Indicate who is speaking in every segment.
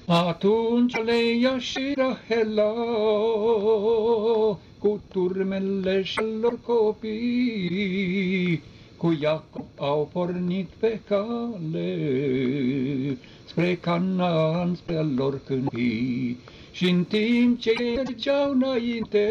Speaker 1: Atunci Leia și Rahela, cu turmele și lor copii, cu Iacob au pornit pe cale, spre Canaan, spre lor câmpii. Și-n timp ce mergeau înainte,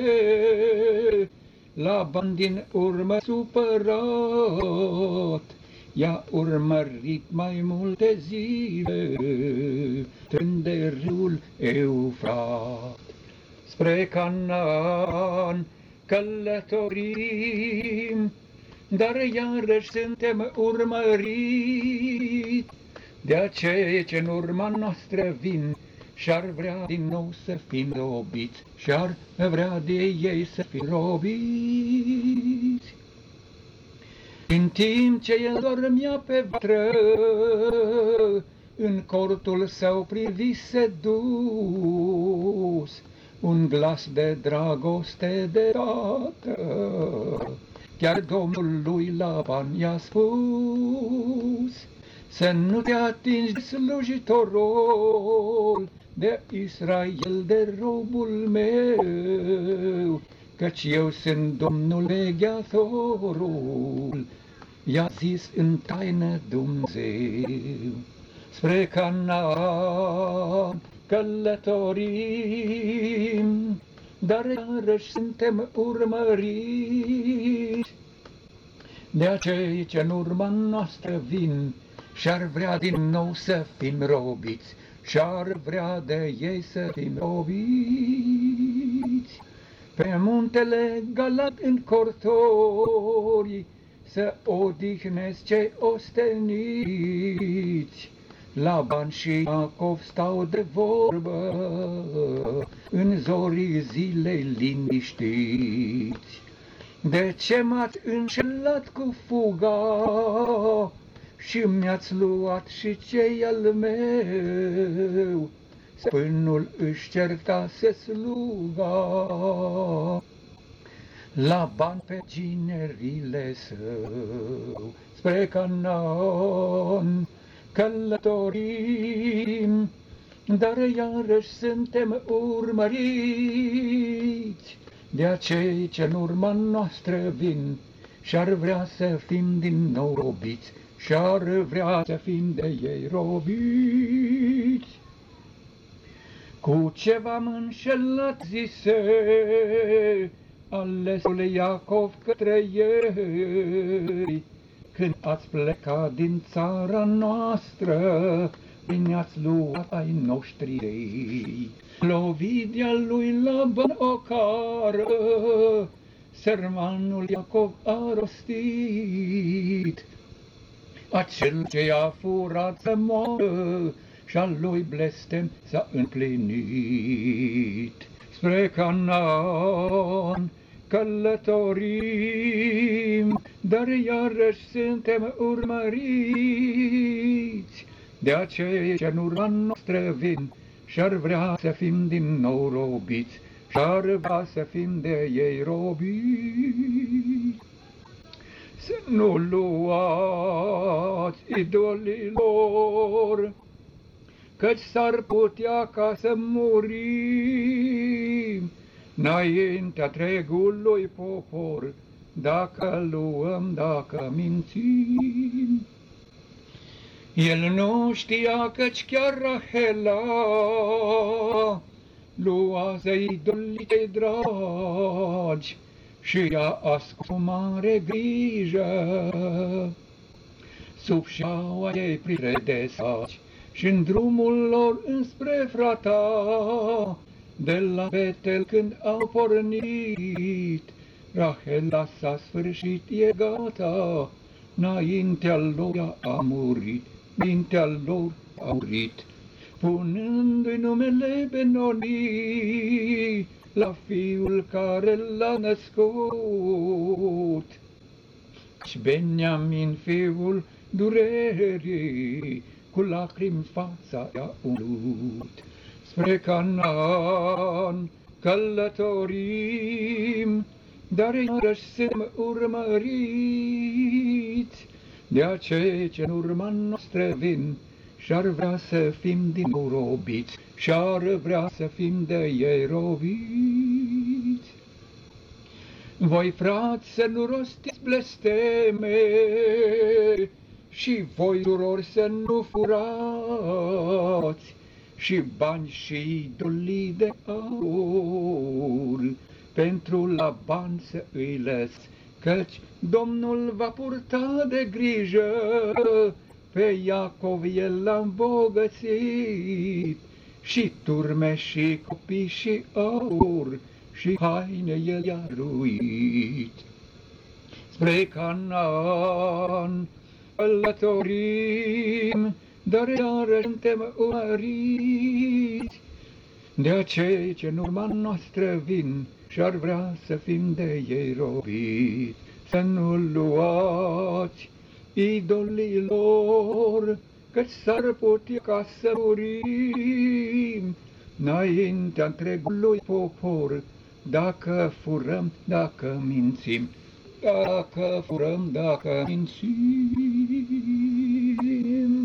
Speaker 1: Laban din urmă supărat, i-a urmărit mai multe zile, trând de râul Eufrat. Spre Canaan călătorim, dar iarăși suntem urmăriți de acei ce în urma noastră vin și-ar vrea din nou să fim robiți, și-ar vrea de ei să fim robiți. În timp ce el dormea pe vatră, în cortul său privise dus un glas de dragoste de tată. Chiar Domnul lui Laban i-a spus: să nu te atingi de slujitorul de Israel, de robul meu, căci eu sunt Domnul vegheatorul, i-a zis în taină Dumnezeu. Spre Canaan călătorim, dar iarăși suntem urmăriți de acei ce în urma noastră vin și-ar vrea din nou să fim robiți, și-ar vrea de ei să fim robiți. Pe muntele Galat în cortori să odihnesc cei osteniți, Laban și Iacov stau de vorbă, în zorii zilei liniștiți. De ce m-ați înșelat cu fuga și mi-ați luat și ce-i al meu? Stăpânul își certase sluga, Laban pe ginerile său. Spre Canaan călătorim, dar iarăși suntem urmăriți de acei ce în urma noastră vin și-ar vrea să fim din nou robiți, și-ar vrea să fim de ei robiți. Cu ce v-am înșelat, zise alesul Iacov către ei, când ați plecat din țara noastră, ne-ați luat ai noștri ei. Lovidia lui Laban o cară, sărmanul Iacov a rostit. Acel ce a furat să moară și-al lui blestem s-a împlinit. Spre Canaan călătorim, dar iarăși suntem urmăriți de acei ce în urma noastră vin și-ar vrea să fim din nou robiți, și-ar vrea să fim de ei robiți. Să nu luați idolilor, căci s-ar putea ca să murim înaintea întregului popor, dacă luăm, dacă mințim. El nu știa căci chiar Rahela luase idolii cei dragi și i-a ascuns cu mare grijă sub șaua ei privire de saci. Și-n drumul lor înspre Frata, de la Betel când au pornit, Rahela s-a sfârșit, e gata, înaintea lor a murit, înaintea lor a murit, punându-i numele Benoni la fiul care l-a născut. Și Beniamin, fiul durerii, cu lacrimi fața i-a umplut. Spre Canaan călătorim, dar iarăși suntem urmăriți de acei ce în urma noastră vin și-ar vrea să fim din nou robiți, și-ar vrea să fim de ei robiți. Voi, frați, să nu rostiți blesteme, și voi, surori, să nu furați, și bani și idolii de aur, pentru la bani să îi lăs, căci Domnul va purta de grijă, pe Iacov el l-a îmbogățit, și turme și copii și aur, și haine el i-a ruit. Spre Canaan călătorim, dar iarăși suntem urmăriți de acei ce în urma noastră vin, și-ar vrea să fim de ei robiți. Să nu luați idolilor, căci s-ar putea ca să murim înaintea întregului popor, dacă furăm, dacă mințim, dacă furăm, dacă mințim.